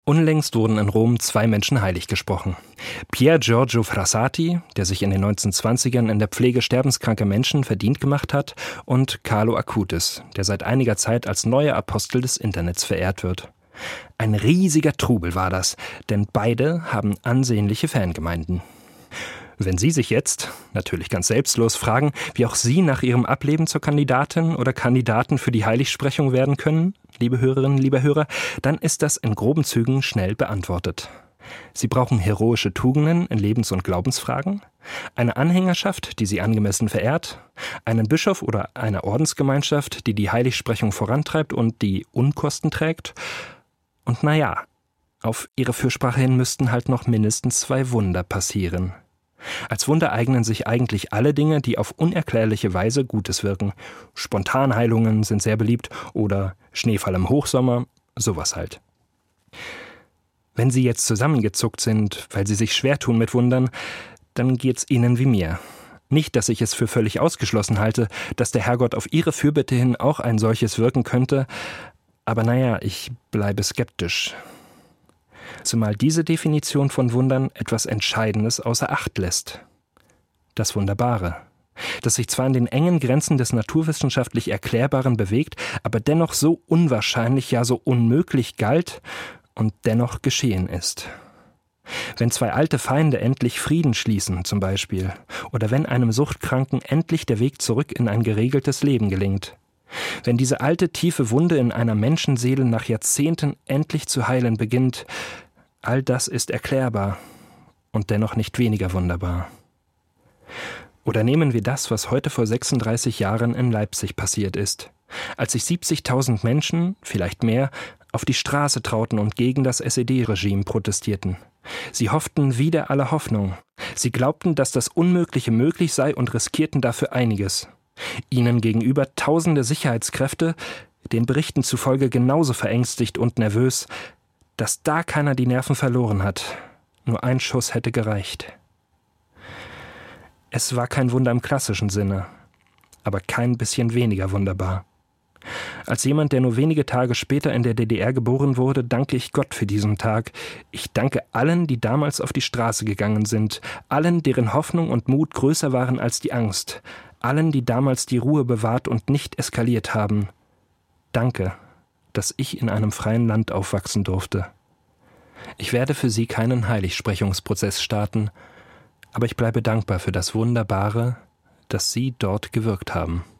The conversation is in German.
Unlängst wurden in Rom 2 Menschen heilig gesprochen. Pier Giorgio Frassati, der sich in den 1920ern in der Pflege sterbenskranker Menschen verdient gemacht hat, und Carlo Acutis, der seit einiger Zeit als neuer Apostel des Internets verehrt wird. Ein riesiger Trubel war das, denn beide haben ansehnliche Fangemeinden. Wenn Sie sich jetzt, natürlich ganz selbstlos, fragen, wie auch Sie nach Ihrem Ableben zur Kandidatin oder Kandidaten für die Heiligsprechung werden können, liebe Hörerinnen, lieber Hörer, dann ist das in groben Zügen schnell beantwortet. Sie brauchen heroische Tugenden in Lebens- und Glaubensfragen, eine Anhängerschaft, die Sie angemessen verehrt, einen Bischof oder eine Ordensgemeinschaft, die die Heiligsprechung vorantreibt und die Unkosten trägt. Und naja, auf Ihre Fürsprache hin müssten halt noch mindestens 2 Wunder passieren. Als Wunder eignen sich eigentlich alle Dinge, die auf unerklärliche Weise Gutes wirken. Spontanheilungen sind sehr beliebt oder Schneefall im Hochsommer, sowas halt. Wenn Sie jetzt zusammengezuckt sind, weil Sie sich schwer tun mit Wundern, dann geht's Ihnen wie mir. Nicht, dass ich es für völlig ausgeschlossen halte, dass der Herrgott auf Ihre Fürbitte hin auch ein solches wirken könnte, aber naja, ich bleibe skeptisch. Zumal diese Definition von Wundern etwas Entscheidendes außer Acht lässt. Das Wunderbare, das sich zwar in den engen Grenzen des naturwissenschaftlich Erklärbaren bewegt, aber dennoch so unwahrscheinlich, ja so unmöglich galt und dennoch geschehen ist. Wenn 2 alte Feinde endlich Frieden schließen, zum Beispiel, oder wenn einem Suchtkranken endlich der Weg zurück in ein geregeltes Leben gelingt. Wenn diese alte, tiefe Wunde in einer Menschenseele nach Jahrzehnten endlich zu heilen beginnt, all das ist erklärbar und dennoch nicht weniger wunderbar. Oder nehmen wir das, was heute vor 36 Jahren in Leipzig passiert ist, als sich 70.000 Menschen, vielleicht mehr, auf die Straße trauten und gegen das SED-Regime protestierten. Sie hofften wider alle Hoffnung. Sie glaubten, dass das Unmögliche möglich sei und riskierten dafür einiges. Ihnen gegenüber tausende Sicherheitskräfte, den Berichten zufolge genauso verängstigt und nervös, dass da keiner die Nerven verloren hat. Nur ein Schuss hätte gereicht. Es war kein Wunder im klassischen Sinne, aber kein bisschen weniger wunderbar. Als jemand, der nur wenige Tage später in der DDR geboren wurde, danke ich Gott für diesen Tag. Ich danke allen, die damals auf die Straße gegangen sind, allen, deren Hoffnung und Mut größer waren als die Angst, allen, die damals die Ruhe bewahrt und nicht eskaliert haben. Danke, dass ich in einem freien Land aufwachsen durfte. Ich werde für Sie keinen Heiligsprechungsprozess starten, aber ich bleibe dankbar für das Wunderbare, das Sie dort gewirkt haben.